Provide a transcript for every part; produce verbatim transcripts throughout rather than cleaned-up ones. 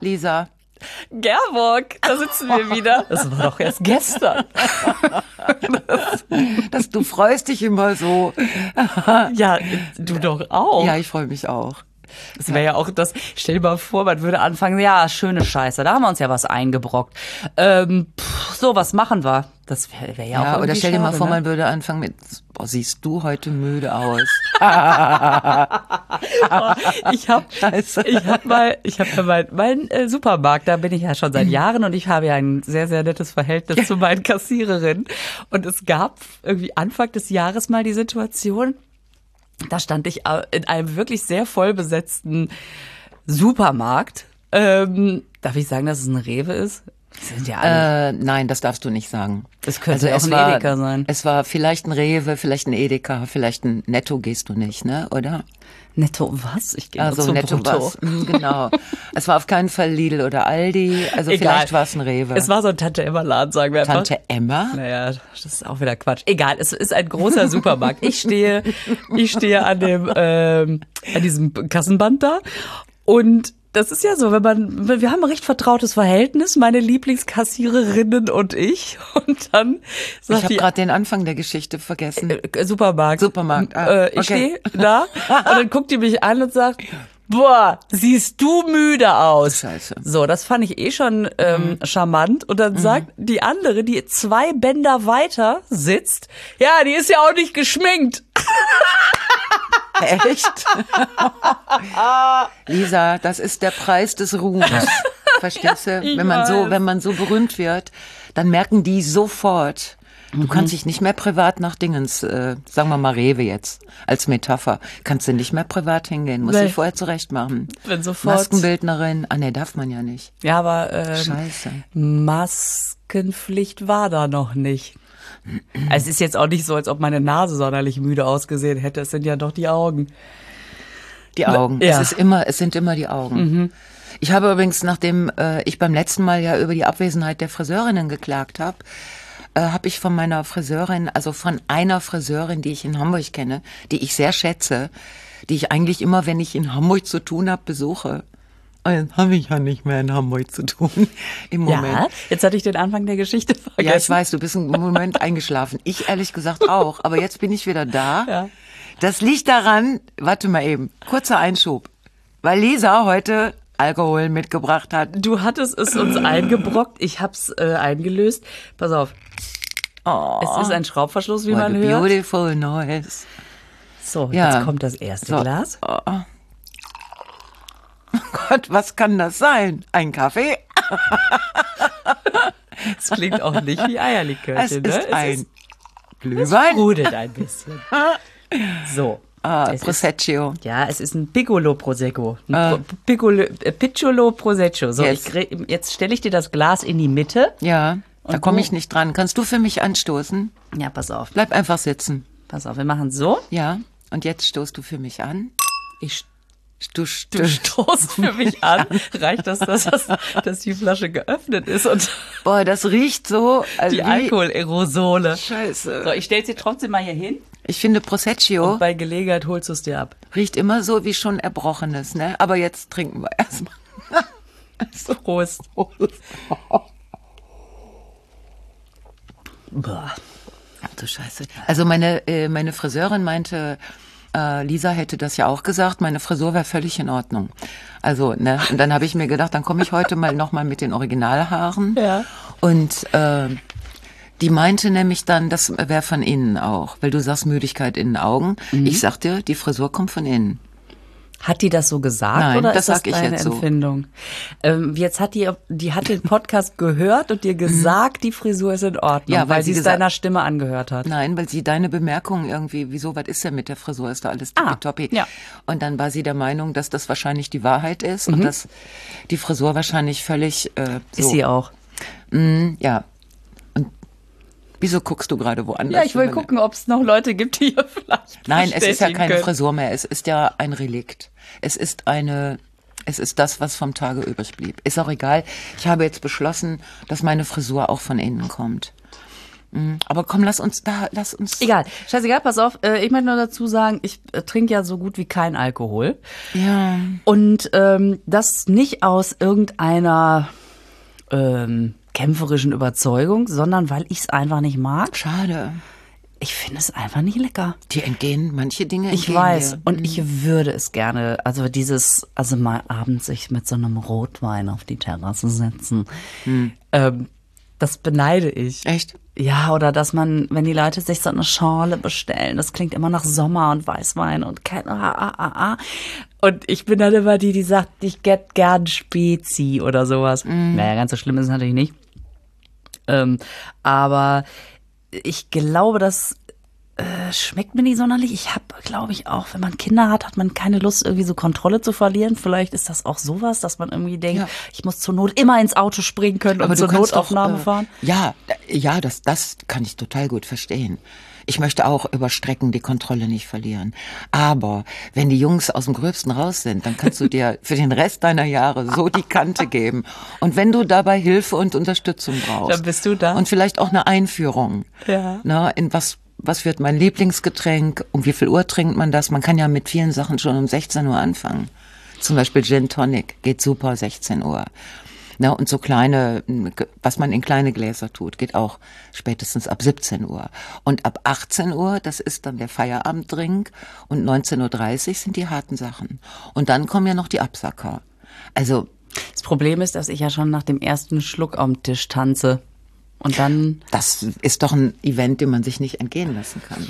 Lisa. Gerburg, da sitzen wir wieder. Das war doch erst gestern. Das, das, du freust dich immer so. Ja, du doch auch. Ja, ich freue mich auch. Das wäre ja auch das, stell dir mal vor, man würde anfangen, ja, schöne Scheiße, da haben wir uns ja was eingebrockt. Ähm, pff, so, was machen wir? Das wäre wär ja, ja auch irgendwie oder stell dir mal schade, vor, ne? man würde anfangen mit, oh, siehst du heute müde aus. oh, ich habe ich hab mal, ich habe ja mein, mein äh, Supermarkt, da bin ich ja schon seit Jahren und ich habe ja ein sehr, sehr nettes Verhältnis zu meinen Kassiererinnen. Und es gab irgendwie Anfang des Jahres mal die Situation, da stand ich in einem wirklich sehr voll besetzten Supermarkt. Ähm, darf ich sagen, dass es ein Rewe ist? Das sind ja alle. Äh, nein, das darfst du nicht sagen. Es könnte also auch es ein war, Edeka sein. Es war vielleicht ein Rewe, vielleicht ein Edeka, vielleicht ein Netto gehst du nicht, ne? Oder? Netto was? Ich gehe also zum Netto Brutto. was. Mhm, genau. Es war auf keinen Fall Lidl oder Aldi. Also Egal. vielleicht war es ein Rewe. Es war so ein Tante-Emma-Laden, sagen wir einfach. Tante Emma? Naja, das ist auch wieder Quatsch. Egal, es ist ein großer Supermarkt. Ich stehe, ich stehe an dem, ähm, an diesem Kassenband da und das ist ja so, wenn man, wir haben ein recht vertrautes Verhältnis, meine Lieblingskassiererinnen und ich. Und dann sagt Ich habe die gerade den Anfang der Geschichte vergessen. äh, Supermarkt. Supermarkt. Ah, äh, ich okay. stehe da und dann guckt die mich an und sagt, boah, siehst du müde aus. Scheiße. So, das fand ich eh schon ähm, mhm. charmant. Und dann mhm. sagt die andere, die zwei Bänder weiter sitzt, ja, die ist ja auch nicht geschminkt. Echt? Lisa, das ist der Preis des Ruhms. Verstehst du? Ja, wenn man so, weiß. wenn man so berühmt wird, dann merken die sofort. Du Mhm. kannst dich nicht mehr privat nach Dingens, äh, sagen wir mal Rewe jetzt, als Metapher, kannst du nicht mehr privat hingehen, musst Nee. dich vorher zurecht machen. Wenn sofort. Maskenbildnerin, ah nee, darf man ja nicht. Ja, aber ähm, Scheiße. Maskenpflicht war da noch nicht. Also es ist jetzt auch nicht so, als ob meine Nase sonderlich müde ausgesehen hätte. Es sind ja doch die Augen. Die Augen. Ja. Es ist immer, es sind immer die Augen. Mhm. Ich habe übrigens, nachdem äh, ich beim letzten Mal ja über die Abwesenheit der Friseurinnen geklagt habe, äh, habe ich von meiner Friseurin, also von einer Friseurin, die ich in Hamburg kenne, die ich sehr schätze, die ich eigentlich immer, wenn ich in Hamburg zu tun habe, besuche. Und jetzt habe ich ja nicht mehr in Hamburg zu tun im Moment. Ja, jetzt hatte ich den Anfang der Geschichte vergessen. Ja, ich weiß, du bist im Moment eingeschlafen. Ich ehrlich gesagt auch, aber jetzt bin ich wieder da. Ja. Das liegt daran, warte mal eben, kurzer Einschub, weil Lisa heute Alkohol mitgebracht hat. Du hattest es uns eingebrockt, ich hab's äh, eingelöst. Pass auf, Oh, es ist ein Schraubverschluss, wie what man a hört. beautiful noise. So, Ja. jetzt kommt das erste So. Glas. Oh. Oh Gott, was kann das sein? Ein Kaffee? Es klingt auch nicht wie Es Eierlikörchen, ist ne? ein Es Glühwein. sprudelt ein bisschen. So. Ah, Es ist- Prosecco. Ja, es ist ein Piccolo Prosecco. Ein Ah. Pro- Piccolo, äh, Piccolo Prosecco. So, Yes. ich, gre- jetzt stelle ich dir das Glas in die Mitte. Ja, da Und komme wo- ich nicht dran. Kannst du für mich anstoßen? Ja, pass auf. Bleib einfach sitzen. Pass auf, wir machen so. Ja, und jetzt stoßt du für mich an. Ich Du, Du stoßt für mich an. Reicht das, dass, das, dass die Flasche geöffnet ist und Boah, das riecht so. Also die wie- Alkoholerosole. Scheiße. So, ich stell sie trotzdem mal hier hin Ich finde Prosecco und bei Gelegenheit holst du es dir ab. riecht immer so wie schon Erbrochenes, ne? Aber jetzt trinken wir erstmal. Prost. Boah. Ach du Scheiße. Also meine, äh, meine Friseurin meinte, äh, Lisa hätte das ja auch gesagt, meine Frisur wäre völlig in Ordnung. Also, ne, und dann habe ich mir gedacht, dann komme ich heute mal nochmal mit den Originalhaaren. Ja. Und äh, die meinte nämlich dann, das wäre von innen auch, weil du sagst Müdigkeit in den Augen. Mhm. Ich sagte, die Frisur kommt von innen. Hat die das so gesagt Nein, oder das ist das sag ich deine jetzt so. Empfindung? Ähm, jetzt hat die, die hat den Podcast gehört und dir gesagt, die Frisur ist in Ordnung, Ja, weil weil sie sie es gesagt- deiner Stimme angehört hat. Nein, weil sie deine Bemerkung irgendwie, wieso, was ist denn mit der Frisur, ist da alles Ah, tippitoppi. ja. Und dann war sie der Meinung, dass das wahrscheinlich die Wahrheit ist Mhm. und dass die Frisur wahrscheinlich völlig äh, so. Ist sie auch. Mm, ja. Und wieso guckst du gerade woanders? Ja, ich will gucken, ob es noch Leute gibt, die hier vielleicht Nein, es ist ja bestätigen keine können. Frisur mehr, es ist ja ein Relikt. Es ist eine, es ist das, was vom Tage übrig blieb. Ist auch egal. Ich habe jetzt beschlossen, dass meine Frisur auch von innen kommt. Aber komm, lass uns da, lass uns. Egal, scheißegal, pass auf. Äh, ich möchte nur dazu sagen, ich äh, trinke ja so gut wie kein Alkohol. Ja. Und ähm, das nicht aus irgendeiner ähm, kämpferischen Überzeugung, sondern weil ich es einfach nicht mag. Schade. Ich finde es einfach nicht lecker. Die entgehen, manche Dinge Ich entgehen weiß. dir. Und ich würde es gerne, also dieses, also mal abends sich mit so einem Rotwein auf die Terrasse setzen. Hm. Ähm, das beneide ich. Echt? Ja, oder dass man, wenn die Leute sich so eine Schorle bestellen, das klingt immer nach Sommer und Weißwein und kein ah, ah, ah, ah. Und ich bin dann immer die, die sagt, ich hätt gern Spezi oder sowas. Mm. Naja, ganz so schlimm ist es natürlich nicht. Ähm, aber ich glaube, das äh, schmeckt mir nicht sonderlich. Ich habe, glaube ich, auch, wenn man Kinder hat, hat man keine Lust, irgendwie so Kontrolle zu verlieren. Vielleicht ist das auch sowas, dass man irgendwie denkt, Ja. ich muss zur Not immer ins Auto springen können Aber und du zur kannst Notaufnahme doch, äh, fahren. Ja, äh, ja, das, das kann ich total gut verstehen. Ich möchte auch über Strecken die Kontrolle nicht verlieren. Aber wenn die Jungs aus dem Gröbsten raus sind, dann kannst du dir für den Rest deiner Jahre so die Kante geben. Und wenn du dabei Hilfe und Unterstützung brauchst. Dann bist du da. Und vielleicht auch eine Einführung. Ja. Na, in was, was wird mein Lieblingsgetränk? Um wie viel Uhr trinkt man das? Man kann ja mit vielen Sachen schon um sechzehn Uhr anfangen. Zum Beispiel Gin Tonic geht super sechzehn Uhr. Na, und so kleine, was man in kleine Gläser tut, geht auch spätestens ab siebzehn Uhr. Und ab achtzehn Uhr, das ist dann der Feierabenddrink, und neunzehn Uhr dreißig sind die harten Sachen. Und dann kommen ja noch die Absacker. Also Das Problem ist, dass ich ja schon nach dem ersten Schluck am Tisch tanze. Und dann, das ist doch ein Event, den man sich nicht entgehen lassen kann.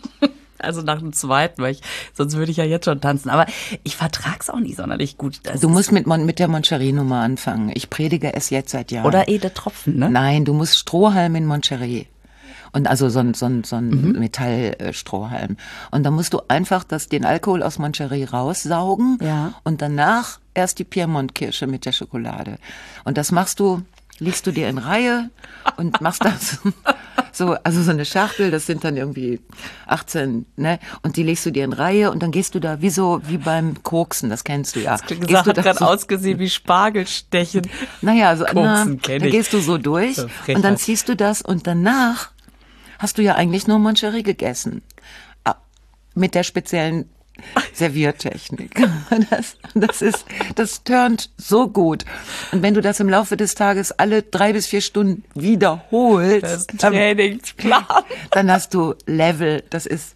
also nach dem zweiten, weil ich, sonst würde ich ja jetzt schon tanzen. Aber ich vertrag's auch nicht sonderlich gut. Das Du ist- musst mit, Mon- mit der Moncherie-Nummer anfangen. Ich predige es jetzt seit Jahren. Oder Ede Tropfen, ne? Nein, du musst Strohhalm in Moncherie. Und also so ein, so ein, so ein Mhm. Metallstrohhalm. Und dann musst du einfach das, den Alkohol aus Moncherie raussaugen. Ja. Und danach erst die Piemont-Kirsche mit der Schokolade. Und das machst du, legst du dir in Reihe und machst das so, also so eine Schachtel, das sind dann irgendwie achtzehn, ne? Und die legst du dir in Reihe und dann gehst du da wie so, wie beim Koksen, das kennst du ja. Das Gehst gesagt, du hat da gerade so- ausgesehen wie Spargelstechen. Naja, also Koksen na, kenn dann ich. gehst du so durch So Frechheit. und dann ziehst du das und danach hast du ja eigentlich nur Moncherie gegessen. Ah, mit der speziellen Serviertechnik. Das, das ist, das turnt so gut. Und wenn du das im Laufe des Tages alle drei bis vier Stunden wiederholst, Das ist ein dann, Trainingsplan. dann hast du Level. Das ist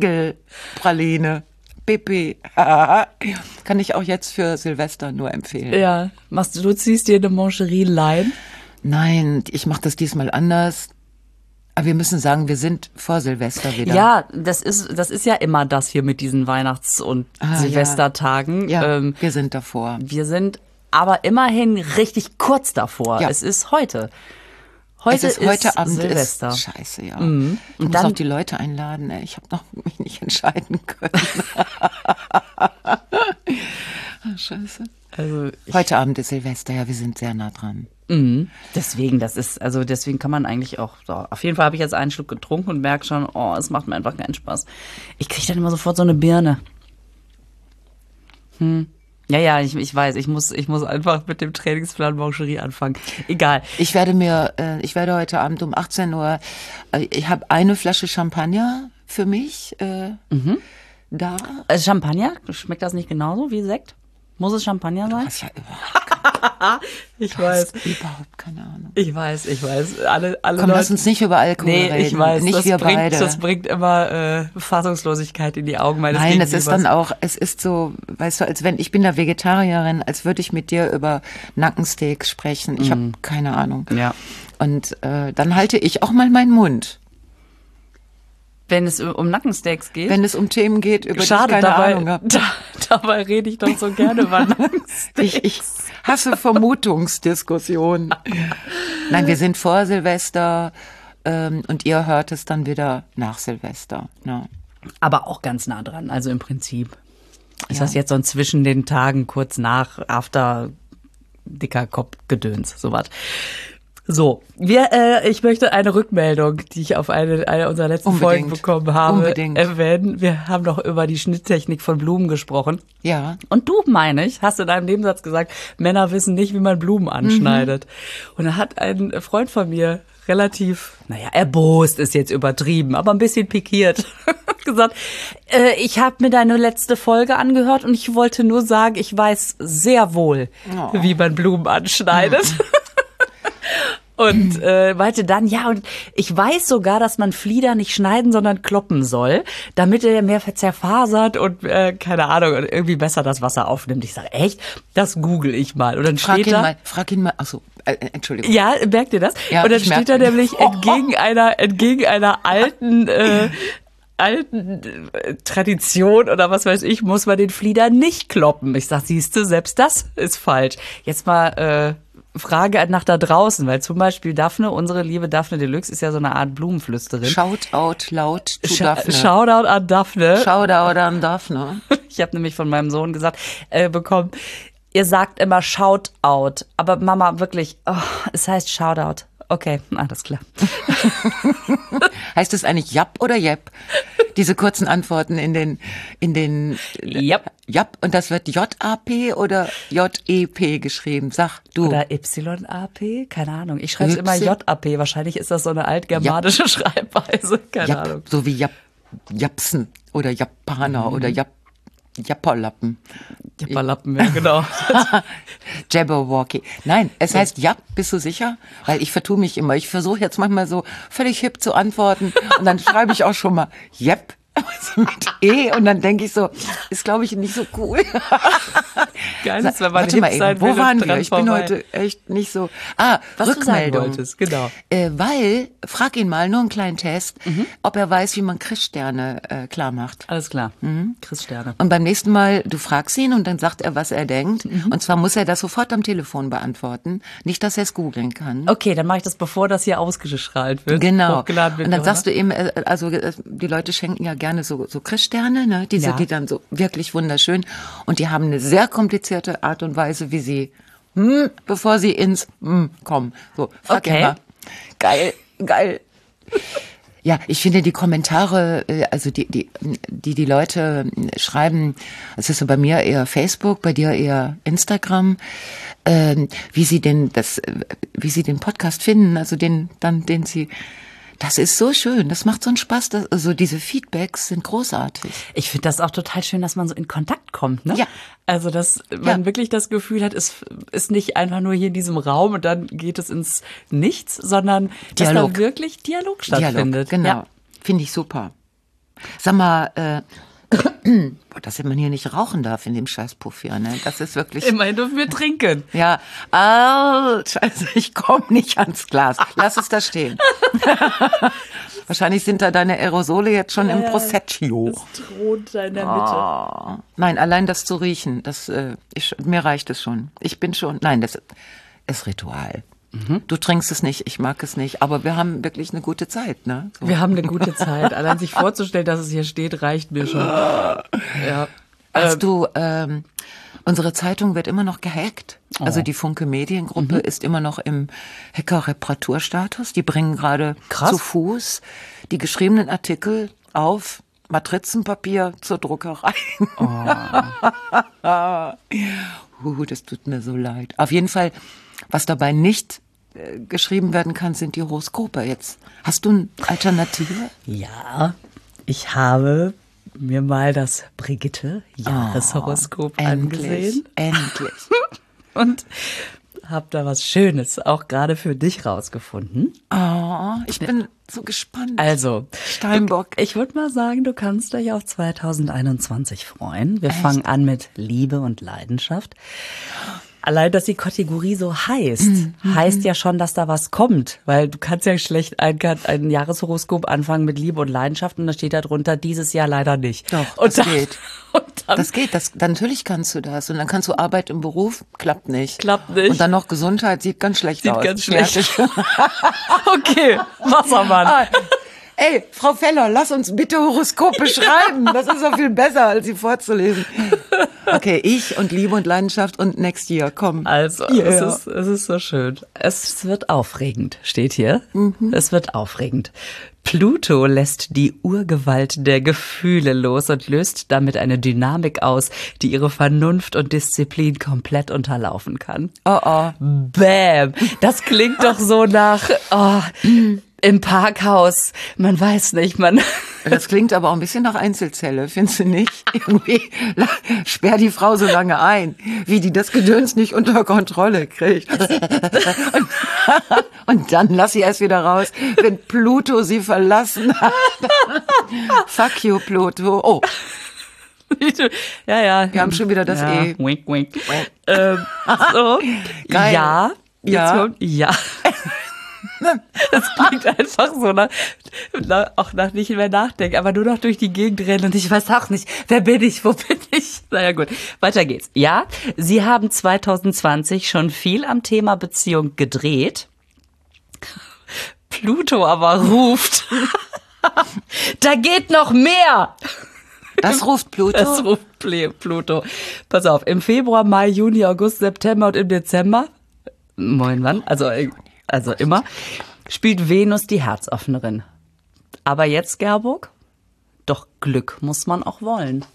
Pegelpraline. Pipi. Kann ich auch jetzt für Silvester nur empfehlen. Ja, machst du, du ziehst dir eine Mancherie-Line. Nein, ich mache das diesmal anders. Aber wir müssen sagen, wir sind vor Silvester wieder. Ja, das ist, das ist ja immer das hier mit diesen Weihnachts- und Ah, Silvestertagen. Ja, Ähm, wir sind davor. wir sind aber immerhin richtig kurz davor. Ja. Es ist heute. Heute es ist heute Abend Silvester. ist scheiße, ja. Mhm. Ich Und muss dann- auch die Leute einladen. Ey. Ich habe noch mich nicht entscheiden können. Ah, scheiße. Also ich, Heute Abend ist Silvester, ja, wir sind sehr nah dran. mhm. Deswegen, das ist, also deswegen kann man eigentlich auch, so, auf jeden Fall habe ich jetzt einen Schluck getrunken und merke schon, oh, es macht mir einfach keinen Spaß. Ich kriege dann immer sofort so eine Birne. Hm. Ja, ja, ich, ich weiß, ich muss, ich muss einfach mit dem Trainingsplan Mancherie anfangen. Egal. Ich werde mir, äh, ich werde heute Abend um achtzehn Uhr, äh, ich habe eine Flasche Champagner für mich äh, da. Äh, Champagner, schmeckt das nicht genauso wie Sekt? Muss es Champagner sein? Das ist ja überhaupt, Ich du hast überhaupt keine Ahnung. Ich weiß, ich weiß. Alle, alle Komm, Leute, lass uns nicht über Alkohol nee, reden. ich weiß, nicht das wir bringt, beide. das bringt immer äh, Fassungslosigkeit in die Augen meines Nein, es ist Gegenübers. dann auch, es ist so, weißt du, als wenn, ich bin da Vegetarierin, als würde ich mit dir über Nackensteaks sprechen. Ich habe keine Ahnung. Ja. Und äh, dann halte ich auch mal meinen Mund, Wenn es um Nackensteaks geht. wenn es um Themen geht, über Schade, die ich keine dabei, Ahnung habe. da, dabei rede ich doch so gerne über Nackensteaks. Ich, ich hasse Vermutungsdiskussionen. Nein, wir sind vor Silvester ähm, und ihr hört es dann wieder nach Silvester. Ne? Aber auch ganz nah dran, also im Prinzip. Ist Ja. das jetzt so ein zwischen den Tagen, kurz nach, after, dicker Kopfgedöns, sowas. So, wir, äh, ich möchte eine Rückmeldung, die ich auf eine, eine unserer letzten Unbedingt. Folgen bekommen habe, Unbedingt. erwähnen. Wir haben doch über die Schnitttechnik von Blumen gesprochen. Ja. Und du, meine ich, hast in einem Nebensatz gesagt, Männer wissen nicht, wie man Blumen anschneidet. Und da hat ein Freund von mir relativ, naja, erbost ist jetzt übertrieben, aber ein bisschen pikiert gesagt, äh, ich habe mir deine letzte Folge angehört und ich wollte nur sagen, ich weiß sehr wohl, oh. wie man Blumen anschneidet. Mhm. Und äh, meinte dann, ja, und ich weiß sogar, dass man Flieder nicht schneiden, sondern kloppen soll, damit er mehr zerfasert und, äh, keine Ahnung, irgendwie besser das Wasser aufnimmt. Ich sage, echt? Das google ich mal. Und dann frag steht ihn da... Mal, frag ihn mal, achso, äh, Entschuldigung. Ja, merkt ihr das? Ja, und dann steht da nämlich oh. entgegen einer, entgegen einer alten... Äh, alten äh, Tradition oder was weiß ich, muss man den Flieder nicht kloppen. Ich sag, siehste, selbst das ist falsch. Jetzt mal äh, Frage nach da draußen, weil zum Beispiel Daphne, unsere liebe Daphne Deluxe, ist ja so eine Art Blumenflüsterin. Shoutout laut to Sh- Daphne. Shoutout an Daphne. Shoutout an Daphne. Ich habe nämlich von meinem Sohn gesagt, äh, bekommen, ihr sagt immer Shoutout, aber Mama, wirklich, oh, es heißt Shoutout. Okay, alles klar. Heißt es eigentlich Japp oder Jepp? Diese kurzen Antworten in den, in den, Japp. Japp. Und das wird J A P oder J E P geschrieben. Sag du. Oder Y A P? Keine Ahnung. Ich schreibe es immer J A P. Wahrscheinlich ist das so eine altgermanische Japp. Schreibweise. Keine Japp. Ahnung. So wie Japp, Japsen oder Japaner mhm. oder Japp. Japperlappen. Japperlappen, ja, genau. Jabberwocky. Nein, es heißt Japp, bist du sicher? Weil ich vertue mich immer. Ich versuche jetzt manchmal so völlig hip zu antworten und dann schreibe ich auch schon mal Jepp mit E und dann denke ich so, ist glaube ich nicht so cool. Geil ist, wenn man Warte hip mal eben, sein wo will waren und wir? Ich vorbei. bin heute echt nicht so. Ah, was Rückmeldung. Du sagen wolltest, genau. Äh, weil, frag ihn mal, nur einen kleinen Test, mhm. ob er weiß, wie man Christsterne äh, klar macht. Alles klar, mhm. Christsterne. Und beim nächsten Mal, du fragst ihn und dann sagt er, was er denkt. Mhm. Und zwar muss er das sofort am Telefon beantworten. Nicht, dass er es googeln kann. Okay, dann mache ich das, bevor das hier ausgestrahlt wird. Genau. Hochgeladen wird. Und dann oder? sagst du ihm, also die Leute schenken ja gerne so, so Christsterne, ne? Diese, ja. die dann so wirklich wunderschön. Und die haben eine sehr komplizierte Art und Weise, wie sie, hm, bevor sie ins hm, kommen. So, frag okay. immer. Geil, geil. Ja, ich finde die Kommentare, also die, die, die die Leute schreiben, es ist so bei mir eher Facebook, bei dir eher Instagram, ähm, wie sie den, das, wie sie den Podcast finden, also den, dann, den sie, das ist so schön, das macht so einen Spaß, das, also diese Feedbacks sind großartig. Ich finde das auch total schön, dass man so in Kontakt kommt, ne? Ja. Also, dass man ja. wirklich das Gefühl hat, es ist nicht einfach nur hier in diesem Raum und dann geht es ins Nichts, sondern Dialog. dass da wirklich Dialog stattfindet. Dialog, genau. Ja. Finde ich super. Sag mal, äh, boah, dass man hier nicht rauchen darf in dem Scheißpuff hier, ne? Das ist wirklich... Immerhin dürfen wir trinken. Ja, ah, scheiße, ich komme nicht ans Glas. Lass es da stehen. Wahrscheinlich sind da deine Aerosole jetzt schon ja, im Prosecco. Das thront da in der Mitte. Oh. Nein, allein das zu riechen, das, äh, ich, mir reicht es schon. Ich bin schon, nein, das ist Ritual. Mhm. Du trinkst es nicht, ich mag es nicht, aber wir haben wirklich eine gute Zeit, ne? So. Wir haben eine gute Zeit. Allein sich vorzustellen, dass es hier steht, reicht mir schon. Ja. Hast ähm. du, ähm, unsere Zeitung wird immer noch gehackt. Oh. Also die Funke Mediengruppe mhm. ist immer noch im Hacker-Reparaturstatus. Die bringen gerade zu Fuß die geschriebenen Artikel auf Matrizenpapier zur Druckerei. Oh. uh, das tut mir so leid. Auf jeden Fall, was dabei nicht äh, geschrieben werden kann, sind die Horoskope jetzt. Hast du eine Alternative? Ja, ich habe mir mal das Brigitte-Jahreshoroskop oh, angesehen. Endlich. Und habe da was Schönes auch gerade für dich rausgefunden. Oh, ich bin so gespannt. Also, Steinbock. Ich würde mal sagen, du kannst dich auf zwanzig einundzwanzig freuen. Wir Echt? fangen an mit Liebe und Leidenschaft. Allein, dass die Kategorie so heißt, mhm. heißt ja schon, dass da was kommt. Weil du kannst ja schlecht ein, ein Jahreshoroskop anfangen mit Liebe und Leidenschaft und da steht da drunter, dieses Jahr leider nicht. Doch, und das dann, geht. Und dann, das geht, das, natürlich kannst du das. Und dann kannst du Arbeit im Beruf, klappt nicht. Klappt nicht. Und dann noch Gesundheit, sieht ganz schlecht sieht aus. Sieht ganz schlecht. Okay, Wassermann. Ah, Ey, Frau Feller, lass uns bitte Horoskope schreiben. Das ist doch viel besser, als sie vorzulesen. Okay, ich und Liebe und Leidenschaft und Next Year, komm. Also, Yeah. es, ist, es ist so schön. Es wird aufregend, steht hier. Mhm. Es wird aufregend. Pluto lässt die Urgewalt der Gefühle los und löst damit eine Dynamik aus, die ihre Vernunft und Disziplin komplett unterlaufen kann. Oh oh. Bäm. Das klingt doch so nach oh, im Parkhaus. Man weiß nicht, man... Das klingt aber auch ein bisschen nach Einzelzelle, findest du nicht? Irgendwie sperr die Frau so lange ein, wie die das Gedöns nicht unter Kontrolle kriegt. Und, und dann lass sie erst wieder raus, wenn Pluto sie verlassen hat. Fuck you, Pluto. Oh. Ja, ja. Wir haben schon wieder das ja. E. Wink, wink. ähm, so. Geil. Ja. Jetzt Ja. kommt, ja. Das klingt einfach so nach, nach, auch nach nicht mehr nachdenken, aber nur noch durch die Gegend rennen und ich weiß auch nicht, wer bin ich, wo bin ich? Naja gut, weiter geht's. Ja, Sie haben zwanzig zwanzig schon viel am Thema Beziehung gedreht. Pluto aber ruft. Da geht noch mehr. Das ruft Pluto? Das ruft Pluto. Pass auf, im Februar, Mai, Juni, August, September und im Dezember, moin wann, also, also immer, spielt Venus die Herzoffenerin. Aber jetzt, Gerburg, doch Glück muss man auch wollen.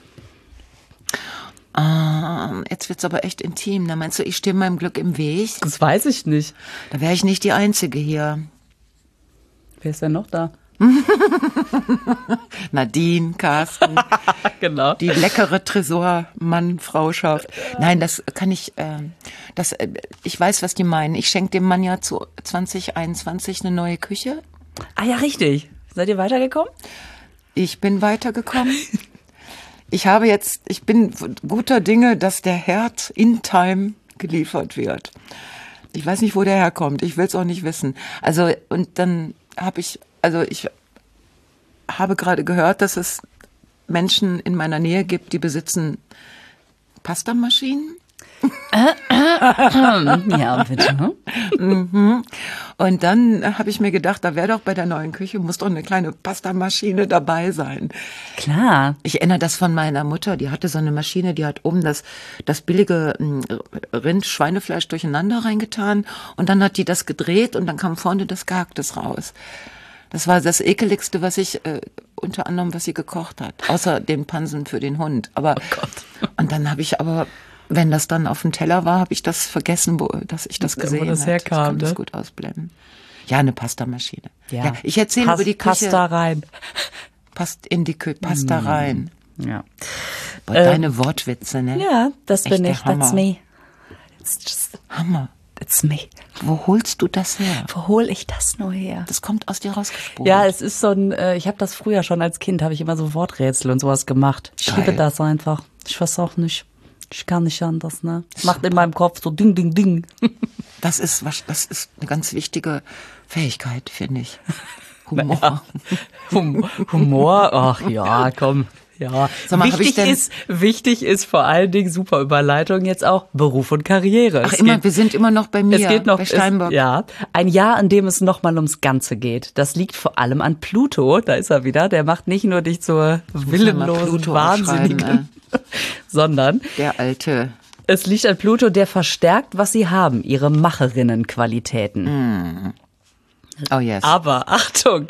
Ah, jetzt wird's aber echt intim. Da meinst du, ich stehe meinem Glück im Weg? Das weiß ich nicht. Da wäre ich nicht die Einzige hier. Wer ist denn noch da? Nadine, Carsten. Genau. Die leckere Tresor-Mann-Frauschaft. Nein, das kann ich, äh, das, äh, ich weiß, was die meinen. Ich schenke dem Mann ja zu zwanzig einundzwanzig eine neue Küche. Ah ja, richtig. Seid ihr weitergekommen? Ich bin weitergekommen. Ich habe jetzt, ich bin guter Dinge, dass der Herd in Time geliefert wird. Ich weiß nicht, wo der herkommt. Ich will es auch nicht wissen. Also, und dann habe ich, also ich habe gerade gehört, dass es Menschen in meiner Nähe gibt, die besitzen Pastamaschinen. Ja, bitte. Mhm. Und dann habe ich mir gedacht, da wäre doch bei der neuen Küche, muss doch eine kleine Pastamaschine dabei sein. Klar. Ich erinnere das von meiner Mutter, die hatte so eine Maschine, die hat oben das, das billige Rind-Schweinefleisch durcheinander reingetan und dann hat die das gedreht und dann kam vorne das Gehacktes raus. Das war das Ekeligste, was ich, äh, unter anderem, was sie gekocht hat, außer den Pansen für den Hund. Aber, oh Gott. Und dann habe ich aber, wenn das dann auf dem Teller war, habe ich das vergessen, wo, dass ich das gesehen habe. Wo das herkam, ich kann ne? das gut ausblenden. Ja, eine Pastamaschine. Ja. Ja, ich erzähle Pas- über die Küche. Pasta rein. Passt in die Küche, Pasta Mm. rein. Ja. Boah, Äh, deine Wortwitze, ne? Ja, das bin Echt der ich. That's Hammer. me. It's just, Hammer. it's me. Wo holst du das her? Wo hol ich das nur her? Das kommt aus dir rausgesprungen. Ja, es ist so ein, äh, ich habe das früher schon als Kind, habe ich immer so Worträtsel und sowas gemacht. Ich Geil. liebe das einfach. Ich weiß auch nicht. Ich kann nicht anders, ne? Macht in meinem Kopf so ding, ding, ding. Das ist, was, das ist eine ganz wichtige Fähigkeit, finde ich. Humor. Ja. Hum- Humor, ach ja, komm. Ja, Sag mal, hab ich wichtig denn- ist, wichtig ist vor allen Dingen, super Überleitung jetzt auch, Beruf und Karriere. Ach, Es immer, geht- wir sind immer noch bei mir, Es geht noch, bei Steinbock. Es, ja, ein Jahr, in dem es nochmal ums Ganze geht. Das liegt vor allem an Pluto. Da ist er wieder. Der macht nicht nur dich zur muss ja mal willenlosen Pluto Wahnsinnigen, sondern Der alte. es liegt an Pluto, der verstärkt, was sie haben, ihre Macherinnenqualitäten. Oh yes. Aber Achtung,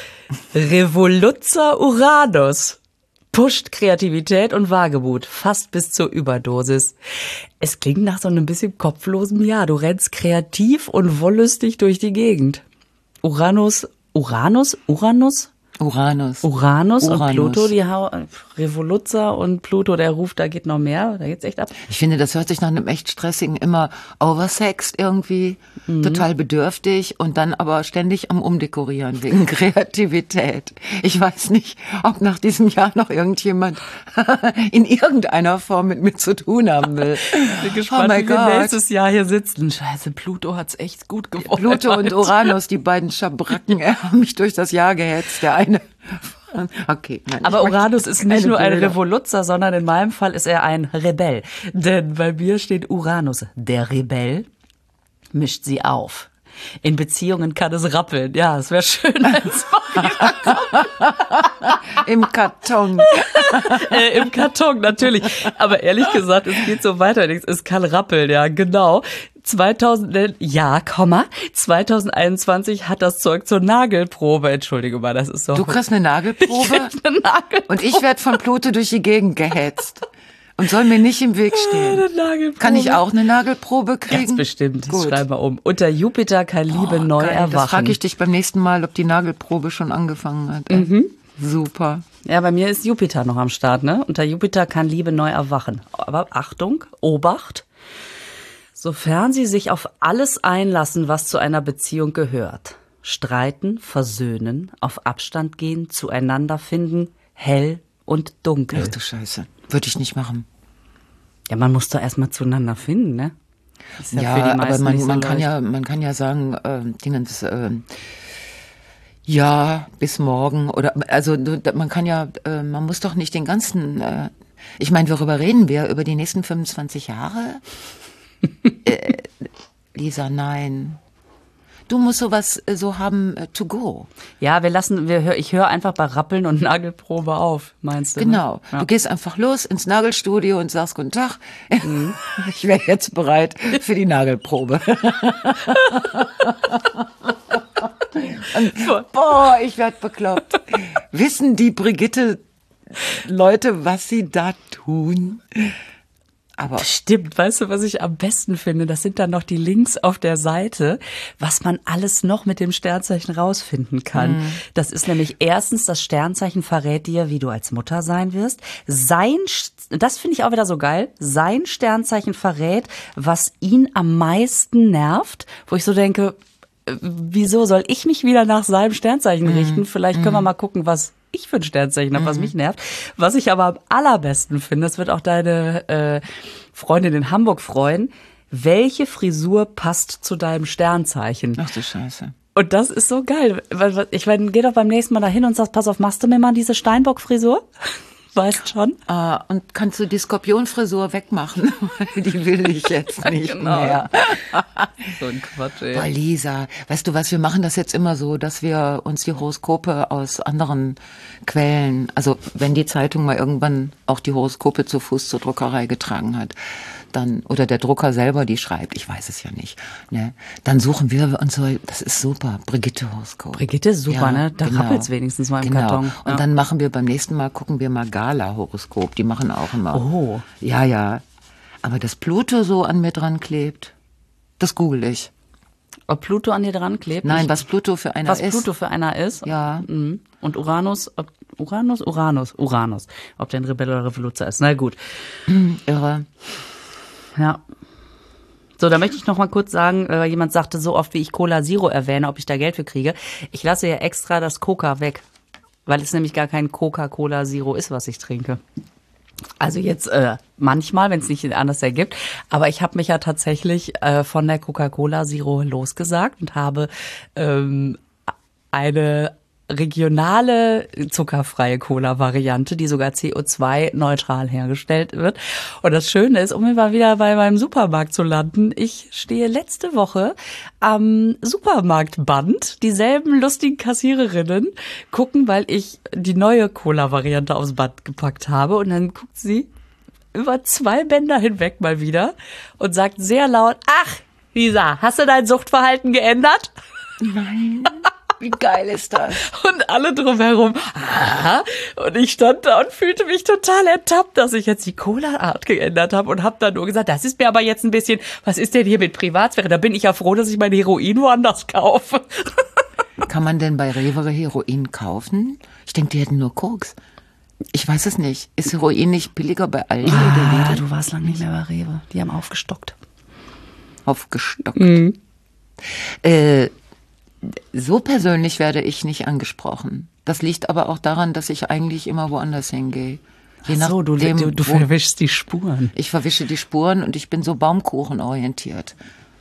Revoluzzer Uranus pusht Kreativität und Wagemut fast bis zur Überdosis. Es klingt nach so einem bisschen kopflosen Jahr. Du rennst kreativ und wollüstig durch die Gegend. Uranus, Uranus, Uranus? Uranus. Uranus, und Uranus. Pluto, die hau- Revoluzzer und Pluto, der ruft, da geht noch mehr, da geht's echt ab. Ich finde, das hört sich nach einem echt stressigen, immer oversexed irgendwie, Mhm. total bedürftig und dann aber ständig am Umdekorieren wegen Kreativität. Ich weiß nicht, ob nach diesem Jahr noch irgendjemand in irgendeiner Form mit mir zu tun haben will. Ich bin gespannt, oh mein wie wir Gott. nächstes Jahr hier sitzen. Scheiße, Pluto hat's echt gut gewollt. Pluto und Uranus, die beiden Schabracken, äh, haben mich durch das Jahr gehetzt. Der eine. Okay, nein, Aber ich möchte Uranus ist nicht keine nur ein Bilder. Revoluzzer, sondern in meinem Fall ist er ein Rebell. Denn bei mir steht Uranus. Der Rebell mischt sie auf. In Beziehungen kann es rappeln. Ja, es wäre schön, wenn es mal wieder kommt. Im Karton. äh, Im Karton, natürlich. Aber ehrlich gesagt, es geht so weiter. Es kann rappeln, ja, genau. zweitausend, ja, Komma, zwanzig einundzwanzig hat das Zeug zur Nagelprobe. Entschuldige mal, das ist so. Du kriegst eine Nagelprobe? Ich eine Nagelprobe. Und ich werde von Pluto durch die Gegend gehetzt. Und soll mir nicht im Weg stehen. Eine Nagelprobe. Kann ich auch eine Nagelprobe kriegen? Ganz bestimmt, das Gut. schreiben wir um. Unter Jupiter kann Liebe Oh, neu geil. erwachen. Das frage ich dich beim nächsten Mal, ob die Nagelprobe schon angefangen hat. Mhm. Super. Ja, bei mir ist Jupiter noch am Start, ne? Unter Jupiter kann Liebe neu erwachen. Aber Achtung, Obacht. Sofern Sie sich auf alles einlassen, was zu einer Beziehung gehört. Streiten, versöhnen, auf Abstand gehen, zueinander finden, hell und dunkel. Ach du Scheiße. Würde ich nicht machen. Ja, man muss doch erstmal zueinander finden, ne? Ist Ja, für die aber meisten man, nicht so man kann leicht. ja, man kann ja sagen, äh, Dingens, äh, ja, bis morgen oder, also man kann ja, äh, man muss doch nicht den ganzen, äh, ich meine, worüber reden wir? Über die nächsten fünfundzwanzig Jahre? äh, Lisa, nein. Du musst sowas äh, so haben, äh, to go. Ja, wir lassen, wir hör, ich höre einfach bei Rappeln und Nagelprobe auf, meinst du? Genau. Ne? Ja. Du gehst einfach los ins Nagelstudio und sagst Guten Tag. Mhm. Ich wäre jetzt bereit für die Nagelprobe. Und, boah, ich werd bekloppt. Wissen die Brigitte Leute, was sie da tun? Aber Stimmt, weißt du, was ich am besten finde? Das sind dann noch die Links auf der Seite, was man alles noch mit dem Sternzeichen rausfinden kann. Mhm. Das ist nämlich erstens, das Sternzeichen verrät dir, wie du als Mutter sein wirst. Sein, das finde ich auch wieder so geil, sein Sternzeichen verrät, was ihn am meisten nervt, wo ich so denke, wieso soll ich mich wieder nach seinem Sternzeichen richten? Vielleicht können wir mal gucken, was ich für ein Sternzeichen habe, was mich nervt. Was ich aber am allerbesten finde, das wird auch deine äh, Freundin in Hamburg freuen, welche Frisur passt zu deinem Sternzeichen? Ach du Scheiße. Und das ist so geil. Ich meine, geh doch beim nächsten Mal dahin und sagst, pass auf, machst du mir mal diese Steinbock-Frisur? Weißt schon. Ah, und kannst du die Skorpionfrisur wegmachen? Die will ich jetzt nicht Genau. mehr. So ein Quatsch, ey. Boah, Lisa, weißt du was, wir machen das jetzt immer so, dass wir uns die Horoskope aus anderen Quellen, also wenn die Zeitung mal irgendwann auch die Horoskope zu Fuß zur Druckerei getragen hat, dann, oder der Drucker selber die schreibt, ich weiß es ja nicht, ne, dann suchen wir uns so, das ist super, Brigitte Horoskop. Brigitte ist super, Ja, ne? Da genau. rappelt's wenigstens mal im Genau. Karton. Und Ja. dann machen wir beim nächsten Mal, gucken wir mal Gala-Horoskop, die machen auch immer. Oh. Ja, ja. Aber dass Pluto so an mir dran klebt, das google ich. Ob Pluto an dir dran klebt? Nein, Ich- was Pluto für einer was ist. Pluto für einer ist. Ja. Mhm. Und Uranus, ob Uranus, Uranus, Uranus. Ob der ein Rebell oder Revoluzer ist. Na gut. Irre. Ja. So, da möchte ich noch mal kurz sagen, äh, jemand sagte so oft, wie ich Cola Zero erwähne, ob ich da Geld für kriege. Ich lasse ja extra das Coca weg, weil es nämlich gar kein Coca-Cola Zero ist, was ich trinke. Also jetzt äh, manchmal, wenn es nicht anders ergibt. Aber ich habe mich ja tatsächlich äh, von der Coca-Cola Zero losgesagt und habe ähm, eine regionale zuckerfreie Cola-Variante, die sogar C O zwei neutral hergestellt wird. Und das Schöne ist, um mal wieder bei meinem Supermarkt zu landen, ich stehe letzte Woche am Supermarktband, dieselben lustigen Kassiererinnen gucken, weil ich die neue Cola-Variante aufs Band gepackt habe. Und dann guckt sie über zwei Bänder hinweg mal wieder und sagt sehr laut, ach, Lisa, hast du dein Suchtverhalten geändert? Nein. Wie geil ist das? Und alle drumherum, ah, und ich stand da und fühlte mich total ertappt, dass ich jetzt die Cola-Art geändert habe und habe dann nur gesagt, das ist mir aber jetzt ein bisschen, was ist denn hier mit Privatsphäre? Da bin ich ja froh, dass ich mein Heroin woanders kaufe. Kann man denn bei Rewe Heroin kaufen? Ich denke, die hätten nur Koks. Ich weiß es nicht. Ist Heroin nicht billiger bei Aldi oder Lidl? du warst lange nicht mehr bei Rewe. Die haben aufgestockt. Aufgestockt. Mhm. Äh, so persönlich werde ich nicht angesprochen. Das liegt aber auch daran, dass ich eigentlich immer woanders hingehe. Je Ach so, du, nachdem, du, du wo- verwischst die Spuren. Ich verwische die Spuren und ich bin so baumkuchenorientiert.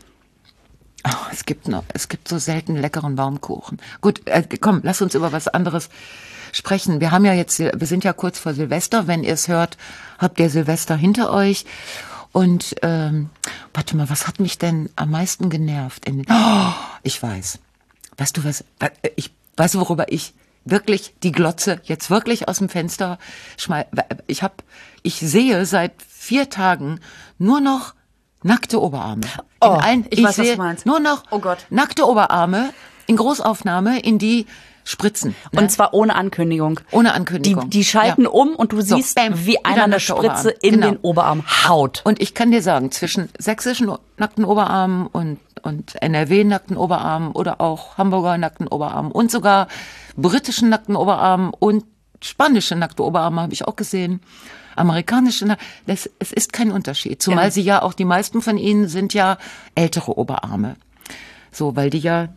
Oh, es gibt noch, es gibt so selten leckeren Baumkuchen. Gut, äh, komm, lass uns über was anderes sprechen. Wir haben ja jetzt, wir sind ja kurz vor Silvester. Wenn ihr es hört, habt ihr Silvester hinter euch. Und ähm, warte mal, was hat mich denn am meisten genervt? In, oh, ich weiß. Weißt du was, ich weiß, worüber ich wirklich die Glotze jetzt wirklich aus dem Fenster schmeiß. Ich hab, ich sehe seit vier Tagen nur noch nackte Oberarme. Oh, in allen, ich, ich weiß, sehe was du meinst. Nur noch oh Gott. nackte Oberarme in Großaufnahme, in die spritzen. Ne? Und zwar ohne Ankündigung. Ohne Ankündigung. Die, die schalten ja. um und du so, siehst, bam, wie einer eine Spritze Oberarm. in Genau. den Oberarm haut. Und ich kann dir sagen, zwischen sächsischen nackten Oberarmen und, und N R W nackten Oberarmen oder auch Hamburger nackten Oberarmen und sogar britischen nackten Oberarmen und spanische nackte Oberarme habe ich auch gesehen. Amerikanische, das, es ist kein Unterschied. Zumal ja. sie ja auch, die meisten von ihnen sind ja ältere Oberarme. So, weil die ja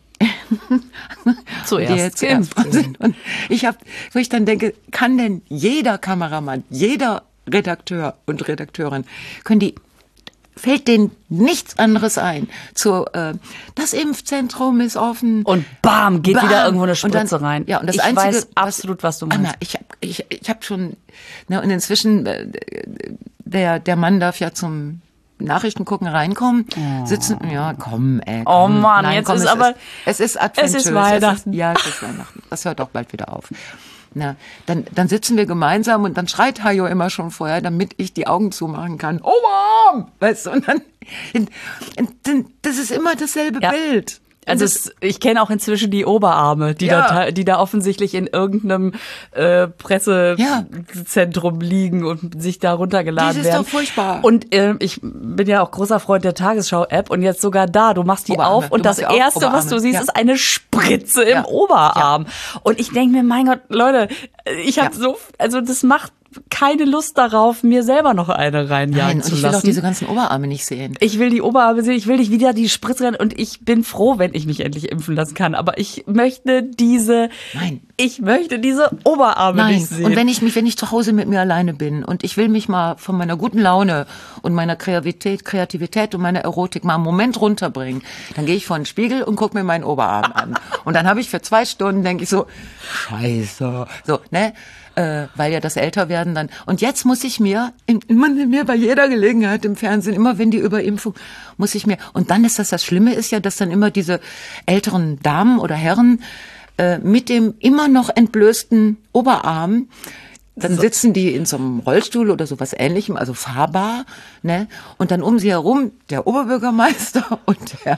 zuerst, die jetzt zuerst sind. Und ich habe, wo ich dann denke, kann denn jeder Kameramann, jeder Redakteur und Redakteurin, können die, fällt denen nichts anderes ein. Zu, äh, das Impfzentrum ist offen. Und bam, geht bam, wieder irgendwo eine Spritze dann, rein. Ja, und das ich Einzige, weiß absolut, was du meinst. Anna, ich habe ich, ich hab schon, ne, und inzwischen, äh, der, der Mann darf ja zum Nachrichten gucken, reinkommen, oh. sitzen, ja, komm, ey, komm. Oh Mann, Nein, jetzt komm, ist es aber, ist, es ist adventös. Es ist Weihnachten. Es ist, ja, es ist Weihnachten. Das hört auch bald wieder auf. Na, dann, dann sitzen wir gemeinsam und dann schreit Hajo immer schon vorher, damit ich die Augen zumachen kann. Oberarm! Weißt du, und dann, und, und, das ist immer dasselbe ja. Bild. Also es, ich kenne auch inzwischen die Oberarme, die ja. da, die da offensichtlich in irgendeinem äh, Pressezentrum ja. liegen und sich da runtergeladen werden. Das ist doch furchtbar. Und äh, ich bin ja auch großer Freund der Tagesschau-App und jetzt sogar da, du machst die Oberarme. auf und du das Erste, was du siehst, ja. ist eine Spritze ja. im Oberarm. Ja. Und ich denke mir, mein Gott, Leute, ich habe ja. so, also das macht keine Lust darauf, mir selber noch eine reinjagen Nein, zu und ich lassen. will auch diese ganzen Oberarme nicht sehen. Ich will die Oberarme sehen, ich will nicht wieder die Spritze rein und ich bin froh, wenn ich mich endlich impfen lassen kann. Aber ich möchte diese, Nein. ich möchte diese Oberarme Nein. nicht sehen. Und wenn ich mich, wenn ich zu Hause mit mir alleine bin und ich will mich mal von meiner guten Laune und meiner Kreativität, Kreativität und meiner Erotik mal einen Moment runterbringen, dann gehe ich vor den Spiegel und gucke mir meinen Oberarm an. Und dann habe ich für zwei Stunden, denke ich so, Scheiße, so, ne? Äh, weil ja das Älterwerden dann. Und jetzt muss ich mir, immer mir bei jeder Gelegenheit im Fernsehen, immer wenn die über Impfung, muss ich mir, und dann ist das, das Schlimme ist ja, dass dann immer diese älteren Damen oder Herren äh, mit dem immer noch entblößten Oberarm, dann sitzen die in so einem Rollstuhl oder sowas Ähnlichem, also fahrbar, ne? Und dann um sie herum der Oberbürgermeister und der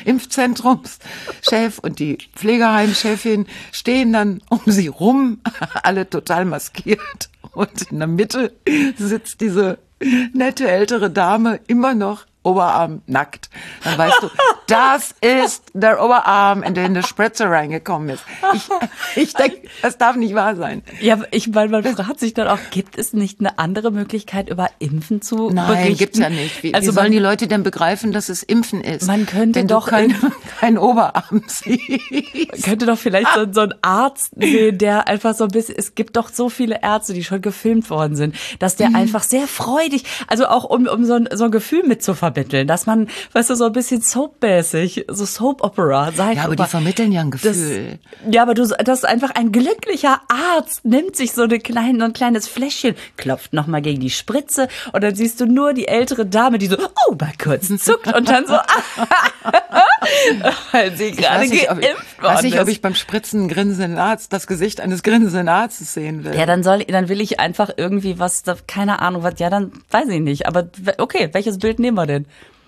Impfzentrumschef und die Pflegeheimchefin stehen dann um sie rum, alle total maskiert. Und in der Mitte sitzt diese nette ältere Dame immer noch Oberarm nackt. Dann weißt du, das ist der Oberarm, in den eine Spritze reingekommen ist. Ich, ich denke, das darf nicht wahr sein. Ja, ich meine, man fragt sich dann auch, gibt es nicht eine andere Möglichkeit, über Impfen zu Nein, berichten? Nein, gibt's ja nicht. Wie, also wie sollen man, die Leute denn begreifen, dass es Impfen ist? Man könnte wenn doch du kein, kein Oberarm siehst. Man könnte doch vielleicht so, so einen Arzt sehen, der einfach so ein bisschen, es gibt doch so viele Ärzte, die schon gefilmt worden sind, dass der mhm. einfach sehr freudig, also auch um, um so ein, so ein Gefühl mitzuvermitteln, dass man, weißt du, so ein bisschen soapmäßig, so Soap-Opera, sag ich Ja, aber mal, die vermitteln ja ein Gefühl. Das, ja, aber du, das ist einfach ein glücklicher Arzt, nimmt sich so eine kleine, so ein kleines Fläschchen, klopft nochmal gegen die Spritze und dann siehst du nur die ältere Dame, die so, oh, mal kurz zuckt und dann so, weil sie gerade geimpft worden ist. Ich weiß nicht, ob ich beim Spritzen grinsenden Arzt das Gesicht eines grinsenden Arztes sehen will. Ja, dann soll, dann will ich einfach irgendwie was, keine Ahnung, was, ja, dann weiß ich nicht, aber okay, welches Bild nehmen wir denn?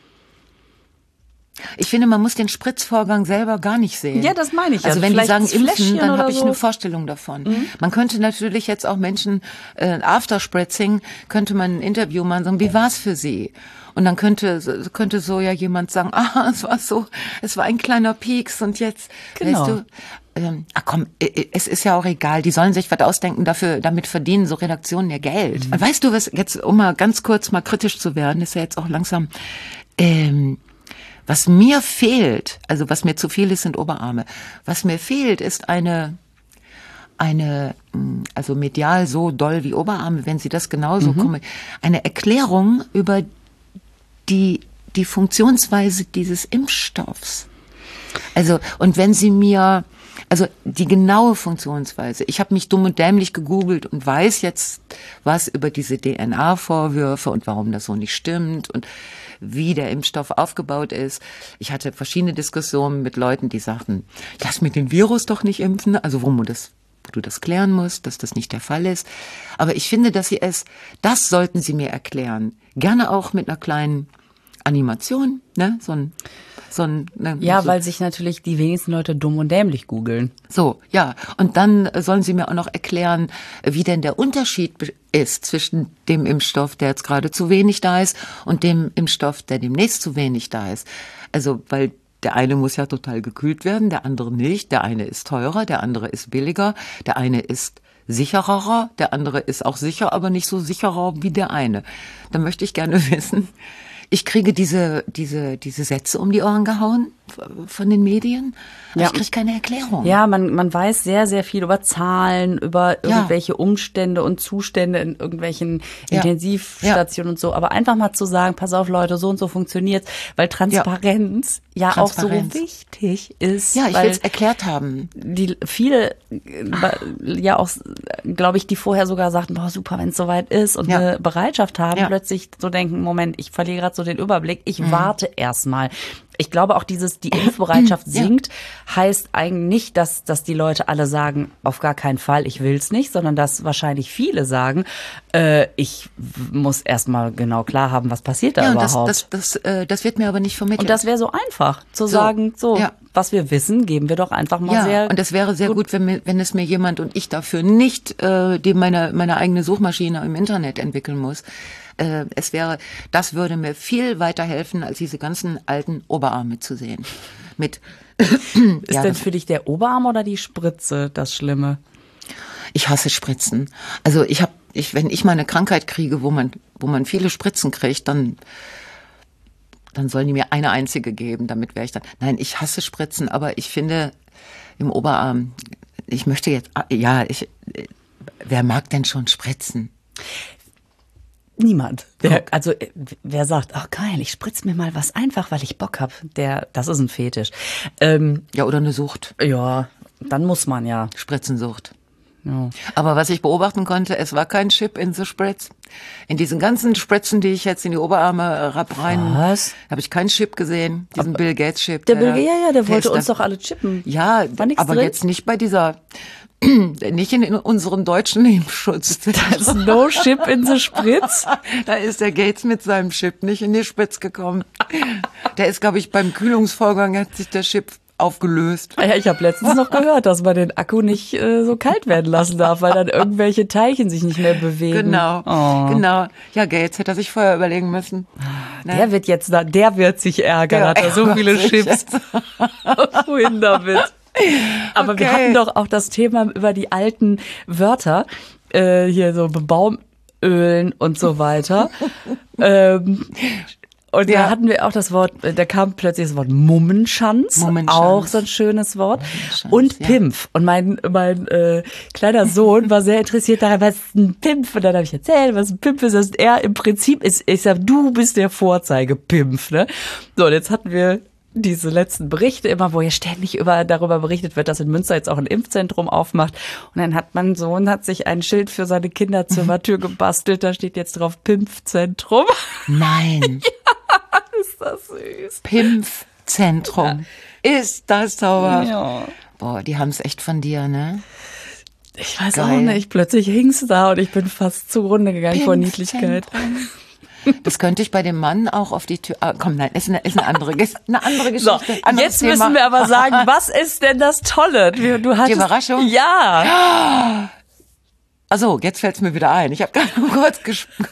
Ich finde, man muss den Spritzvorgang selber gar nicht sehen. Ja, das meine ich. Also ja. wenn Vielleicht die sagen impfen, dann habe ich so. eine Vorstellung davon. Mhm. Man könnte natürlich jetzt auch Menschen, äh, Afterspritzing, könnte man ein Interview machen, sagen, wie war's für Sie? Und dann könnte könnte so ja jemand sagen, ah, es war so, es war ein kleiner Pieks und jetzt, genau. weißt du, ähm, ach komm, es ist ja auch egal, die sollen sich was ausdenken, dafür, damit verdienen so Redaktionen ja Geld. Mhm. Und weißt du was, jetzt um mal ganz kurz mal kritisch zu werden, ist ja jetzt auch langsam, ähm, was mir fehlt, also was mir zu viel ist, sind Oberarme. Was mir fehlt, ist eine, eine, also medial so doll wie Oberarme, wenn sie das genauso mhm. kommen, eine Erklärung über die, die Funktionsweise dieses Impfstoffs. Also, und wenn sie mir, also die genaue Funktionsweise, ich habe mich dumm und dämlich gegoogelt und weiß jetzt was über diese D N A-Vorwürfe und warum das so nicht stimmt und wie der Impfstoff aufgebaut ist. Ich hatte verschiedene Diskussionen mit Leuten, die sagten, lass mir den Virus doch nicht impfen, also wo man das wo du das klären musst, dass das nicht der Fall ist. Aber ich finde, dass sie es, das sollten sie mir erklären. Gerne auch mit einer kleinen Animation, ne, so ein, so ein, ne, Ja, so. weil sich natürlich die wenigsten Leute dumm und dämlich googeln. So, ja. Und dann sollen sie mir auch noch erklären, wie denn der Unterschied ist zwischen dem Impfstoff, der jetzt gerade zu wenig da ist, und dem Impfstoff, der demnächst zu wenig da ist. Also, weil der eine muss ja total gekühlt werden, der andere nicht. Der eine ist teurer, der andere ist billiger, der eine ist sicherer, der andere ist auch sicher, aber nicht so sicherer wie der eine. Da möchte ich gerne wissen, ich kriege diese, diese, diese Sätze um die Ohren gehauen von den Medien. Ja. Ich kriege keine Erklärung. Ja, man, man weiß sehr, sehr viel über Zahlen, über irgendwelche ja. Umstände und Zustände in irgendwelchen ja. Intensivstationen ja. und so. Aber einfach mal zu sagen, pass auf Leute, so und so funktioniert's, weil Transparenz ja, ja Transparenz. auch so wichtig ist. Ja, ich will es erklärt haben. Die viele, ja auch, glaube ich, die vorher sogar sagten, boah, super, wenn es soweit ist und ja. eine Bereitschaft haben, ja. plötzlich so denken, Moment, ich verliere gerade so den Überblick, ich mhm. warte erstmal. Ich glaube auch dieses, die Impfbereitschaft sinkt, ja. heißt eigentlich nicht, dass, dass die Leute alle sagen, auf gar keinen Fall, ich will's nicht, sondern dass wahrscheinlich viele sagen, äh, ich muss erstmal genau klar haben, was passiert da ja, überhaupt. Das, das, das, äh, das wird mir aber nicht vermittelt. Und das wäre so einfach, zu so, sagen, so, ja. was wir wissen, geben wir doch einfach mal ja, sehr. Und das wäre sehr gut, gut wenn, mir, wenn es mir jemand und ich dafür nicht äh, die meine, meine eigene Suchmaschine im Internet entwickeln muss. Äh, es wäre, das würde mir viel weiterhelfen, als diese ganzen alten Oberarme zu sehen. Mit Ist ja, denn für dich der Oberarm oder die Spritze das Schlimme? Ich hasse Spritzen. Also ich habe, ich, wenn ich mal eine Krankheit kriege, wo man, wo man viele Spritzen kriegt, dann, dann sollen die mir eine einzige geben, damit wäre ich dann. Nein, ich hasse Spritzen, aber ich finde im Oberarm, ich möchte jetzt, ja, ich, wer mag denn schon Spritzen? Niemand. Wer, also wer sagt, ach geil, ich spritze mir mal was einfach, weil ich Bock hab, der, das ist ein Fetisch. Ähm, ja, oder eine Sucht. Ja, dann muss man ja. Spritzensucht. Ja. Aber was ich beobachten konnte, es war kein Chip in the Spritz. In diesen ganzen Spritzen, die ich jetzt in die Oberarme rab rein, habe ich keinen Chip gesehen. Diesen aber Bill Gates Chip. Der, der Bill, ja, ja, der, der wollte uns doch alle chippen. Ja, aber drin? Jetzt nicht bei dieser, nicht in, in unseren deutschen Impfschutz. Da ist no Chip in the Spritz. Da ist der Gates mit seinem Chip nicht in die Spritz gekommen. Der ist, glaube ich, beim Kühlungsvorgang hat sich der Chip aufgelöst. Ja, ich habe letztens noch gehört, dass man den Akku nicht äh, so kalt werden lassen darf, weil dann irgendwelche Teilchen sich nicht mehr bewegen. Genau, oh. genau. Ja, Gates hätte er sich vorher überlegen müssen. Der ne? wird jetzt, da, der wird sich ärgern, ja, hat er so viele Chips. Wohin damit? Aber okay. Wir hatten doch auch das Thema über die alten Wörter, äh, hier so Baumölen und so weiter. ähm, Und ja. da hatten wir auch das Wort, da kam plötzlich das Wort Mummenschanz, Mummenschanz. Auch so ein schönes Wort. Und ja. Pimpf. Und mein mein äh, kleiner Sohn war sehr interessiert daran, was ist ein Pimpf? Und dann habe ich erzählt, was ein Pimpf ist. Und er im Prinzip ist, ich sag, du bist der Vorzeige-Pimpf, ne? So, und jetzt hatten wir diese letzten Berichte immer, wo ja ständig über, darüber berichtet wird, dass in Münster jetzt auch ein Impfzentrum aufmacht. Und dann hat mein Sohn, hat sich ein Schild für seine Kinderzimmertür gebastelt, da steht jetzt drauf Pimpfzentrum. Nein. Ja, ist das süß. Pimpfzentrum. Ja. Ist das sauber. Ja. Boah, die haben es echt von dir, ne? Ich weiß Geil. auch nicht, plötzlich hing's da und ich bin fast zugrunde gegangen vor Niedlichkeit. Das könnte ich bei dem Mann auch auf die Tür. Ah, komm, nein, ist eine, ist eine andere, eine andere Geschichte. So, jetzt Thema. Müssen wir aber sagen, was ist denn das Tolle? Du hattest, die Überraschung? Ja. Also, jetzt fällt's mir wieder ein. Ich habe gerade nur kurz gesprochen.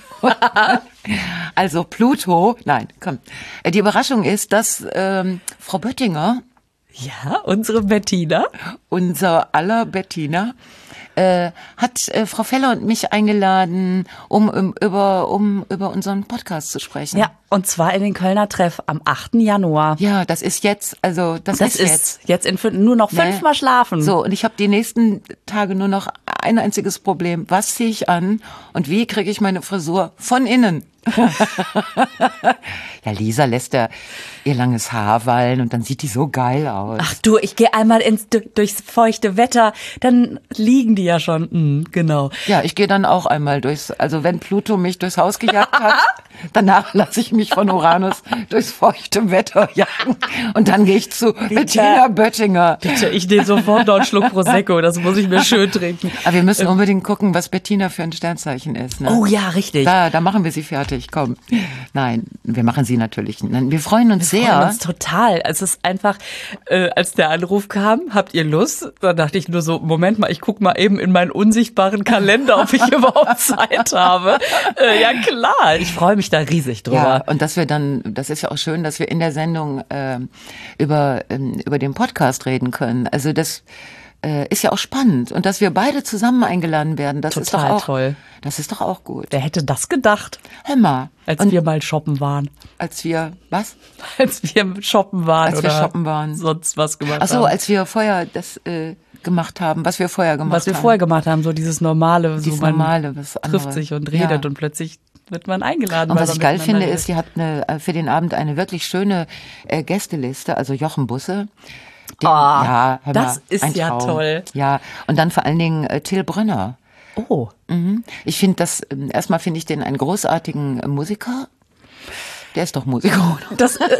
Also Pluto, nein, komm. Die Überraschung ist, dass ähm, Frau Böttinger, ja, unsere Bettina, unser aller Bettina, Äh, hat äh, Frau Feller und mich eingeladen, um, um über um über unseren Podcast zu sprechen. Ja, und zwar in den Kölner Treff am achten Januar. Ja, das ist jetzt, also das, das ist, ist jetzt. jetzt in fün- nur noch fünfmal ne? schlafen. So, und ich habe die nächsten Tage nur noch ein einziges Problem. Was ziehe ich an und wie kriege ich meine Frisur von innen Ja, Lisa lässt ja ihr langes Haar wallen und dann sieht die so geil aus. Ach du, ich gehe einmal ins, durchs feuchte Wetter, dann liegen die ja schon. Mhm, genau. Ja, ich gehe dann auch einmal durchs, also wenn Pluto mich durchs Haus gejagt hat, danach lasse ich mich von Uranus durchs feuchte Wetter jagen und dann gehe ich zu Bettina Böttinger. Bitte, ich nehme sofort noch einen Schluck Prosecco, das muss ich mir schön trinken. Aber wir müssen unbedingt gucken, was Bettina für ein Sternzeichen ist. Ne? Oh ja, richtig. Da, da machen wir sie fertig, komm. Nein, wir machen sie natürlich. Wir freuen uns Wir sehr. freuen uns total. Es ist einfach, äh, als der Anruf kam, habt ihr Lust? Da dachte ich nur so, Moment mal, ich gucke mal eben in meinen unsichtbaren Kalender, ob ich überhaupt Zeit habe. Äh, ja klar, ich freue mich da riesig drüber. Ja, und dass wir dann, das ist ja auch schön, dass wir in der Sendung äh, über, ähm, über den Podcast reden können. Also das äh, ist ja auch spannend. Und dass wir beide zusammen eingeladen werden, das Total ist doch auch toll. Das ist doch auch gut. Wer hätte das gedacht? Hör mal. Als Und wir mal shoppen waren. als wir, was? Als wir shoppen waren Als oder wir shoppen waren. sonst was gemacht Ach so, haben. als wir vorher das äh, gemacht haben, was wir vorher gemacht haben. Was wir vorher gemacht haben, so dieses normale, so Dieses man normale, was andere. trifft sich und redet Ja. und plötzlich wird man eingeladen. Und weil was man ich geil miteinander finde, redet. ist, die hat eine, äh, für den Abend eine wirklich schöne äh, Gästeliste, also Jochen Busse. Den, Ah, ja, hör das mal, ist ein ja Traum. toll. Ja, und dann vor allen Dingen äh, Till Brönner. Oh, Mhm. Ich finde das, ähm, erstmal finde ich den einen großartigen äh, Musiker. Der ist doch Musiker, oder? das ist...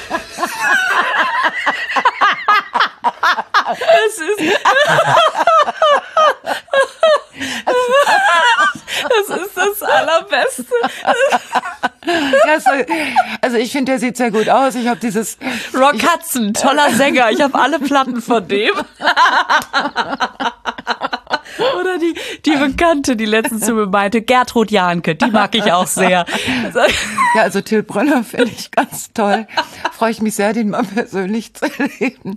Es ist, das ist das Allerbeste. Ja, so, also ich finde, der sieht sehr gut aus. Ich habe dieses Rock Hudson, toller Sänger. Ich habe alle Platten von dem. Oder die, die Bekannte, die letztens zu mir meinte, Gertrud Jahnke, die mag ich auch sehr. Ja, also Till Brönner finde ich ganz toll. Freue ich mich sehr, den mal persönlich zu erleben.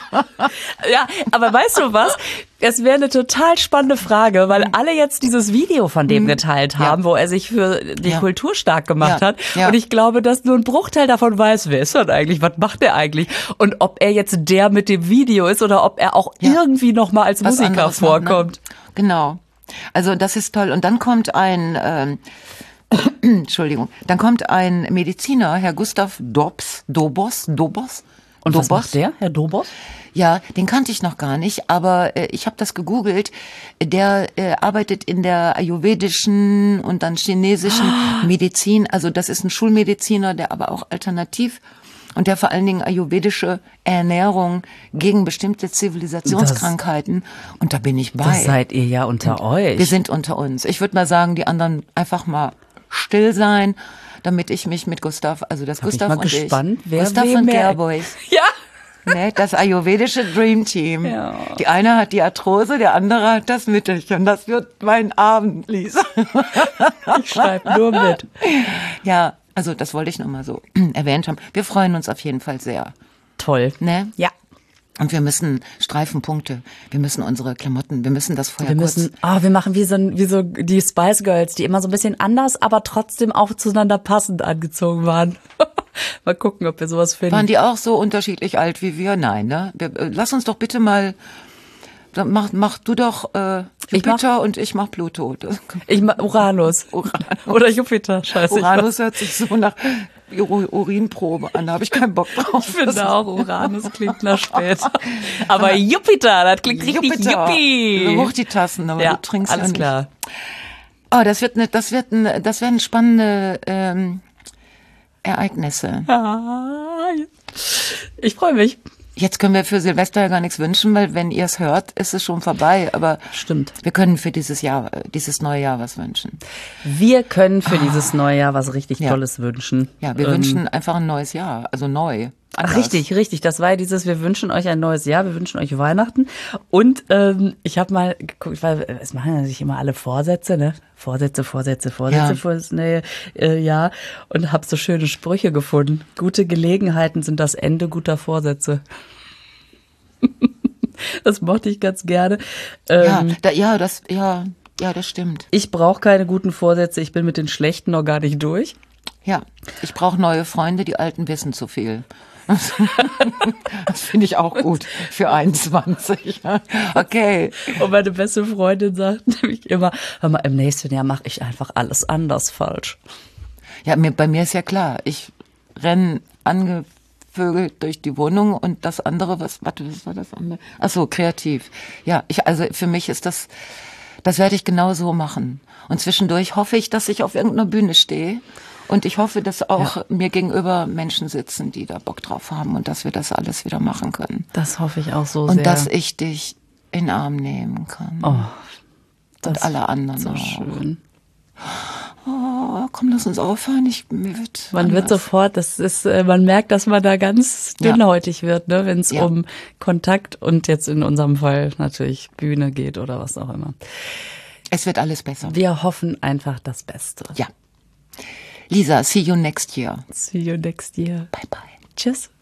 Ja, aber weißt du was? Es wäre eine total spannende Frage, weil alle jetzt dieses Video von dem geteilt haben, Ja. wo er sich für die Ja. Kultur stark gemacht Ja. hat. Ja. Und ich glaube, dass nur ein Bruchteil davon weiß, wer ist das eigentlich, was macht der eigentlich? Und ob er jetzt der mit dem Video ist oder ob er auch Ja. irgendwie noch mal als Was Musiker anderes machen, ne? vorkommt. Genau. Also das ist toll. Und dann kommt ein, ähm, Entschuldigung, dann kommt ein Mediziner, Herr Gustav Dobs, Dobos, Dobos. Und was Dobos? macht der, Herr Dobos? Ja, den kannte ich noch gar nicht, aber äh, ich habe das gegoogelt. Der äh, arbeitet in der ayurvedischen und dann chinesischen Medizin. Also das ist ein Schulmediziner, der aber auch alternativ und der vor allen Dingen ayurvedische Ernährung gegen bestimmte Zivilisationskrankheiten. Und da bin ich bei. Das seid ihr ja unter euch. Wir sind unter uns. Ich würde mal sagen, die anderen einfach mal still sein, damit ich mich mit Gustav, also das Da bin ich Gustav mal und gespannt, ich, wer Gustav wem und mehr- Gerboys. Ja. Ne, das ayurvedische Dream Team. Ja. Die eine hat die Arthrose, der andere hat das Mittelchen. Das wird mein Abend, Lisa. Ich schreibe nur mit. Ja, also das wollte ich noch mal so erwähnt haben. Wir freuen uns auf jeden Fall sehr. Toll. Ne? Ja. Und wir müssen Streifenpunkte, wir müssen unsere Klamotten, wir müssen das vorher Wir kurz... müssen, ah, wir machen wie so, ein- wie so die Spice Girls, die immer so ein bisschen anders, aber trotzdem auch zueinander passend angezogen waren. Mal gucken, ob wir sowas finden. Waren die auch so unterschiedlich alt wie wir? Nein, ne? Wir, äh, lass uns doch bitte mal... Dann Mach, mach du doch äh, Ich mach- Jupiter und ich mach Pluto. Das, Ich ma- Uranus. Uranus. Oder Jupiter, scheiße. Uranus hört sich so nach Ur- Urinprobe an, da habe ich keinen Bock drauf. Ich finde auch, Uranus klingt nach später. Aber Jupiter, das klingt richtig Jupiter. Yuppie. Hoch die Tassen, aber Ja, du trinkst alles ja nicht. klar. Oh, das wird eine, das wird eine, das werden spannende ähm, Ereignisse. Ah, ich freue mich. Jetzt können wir für Silvester ja gar nichts wünschen, weil wenn ihr es hört, ist es schon vorbei. Aber Stimmt. wir können für dieses Jahr, äh, dieses neue Jahr was wünschen. Wir können für dieses neue Jahr was richtig Ja. Tolles wünschen. Ja, wir Ähm, wünschen einfach ein neues Jahr, also neu. Ach, Anders. richtig, richtig. Das war ja dieses, wir wünschen euch ein neues Jahr, wir wünschen euch Weihnachten. Und ähm, ich habe mal geguckt, weil es machen ja sich immer alle Vorsätze, ne? Vorsätze, Vorsätze, Vorsätze Ja. für das neue äh, Jahr. Und habe so schöne Sprüche gefunden. Gute Gelegenheiten sind das Ende guter Vorsätze. Das mochte ich ganz gerne. Ja, Ähm, da, ja, das, ja, ja, das stimmt. Ich brauche keine guten Vorsätze, ich bin mit den schlechten noch gar nicht durch. Ja, ich brauche neue Freunde, die Alten wissen zu viel. Das finde ich auch gut für einundzwanzig. Okay. Und meine beste Freundin sagt nämlich immer, hör mal, im nächsten Jahr mache ich einfach alles anders falsch. Ja, mir, bei mir ist ja klar, ich renne angevögelt durch die Wohnung und das andere, was, warte, was war das andere? Ach so, kreativ. Ja, ich, also für mich ist das, das werde ich genau so machen. Und zwischendurch hoffe ich, dass ich auf irgendeiner Bühne stehe. Und ich hoffe, dass auch ja. mir gegenüber Menschen sitzen, die da Bock drauf haben und dass wir das alles wieder machen können. Das hoffe ich auch so und sehr. Und dass ich dich in den Arm nehmen kann. Oh, und alle anderen so auch. Schön. Oh, komm, lass uns aufhören. Ich, mir wird man anders. wird sofort, das ist, man merkt, dass man da ganz dünnhäutig ja. wird, ne, wenn es ja. um Kontakt und jetzt in unserem Fall natürlich Bühne geht oder was auch immer. Es wird alles besser. Wir hoffen einfach das Beste. Ja. Lisa, see you next year. See you next year. Bye bye. Tschüss.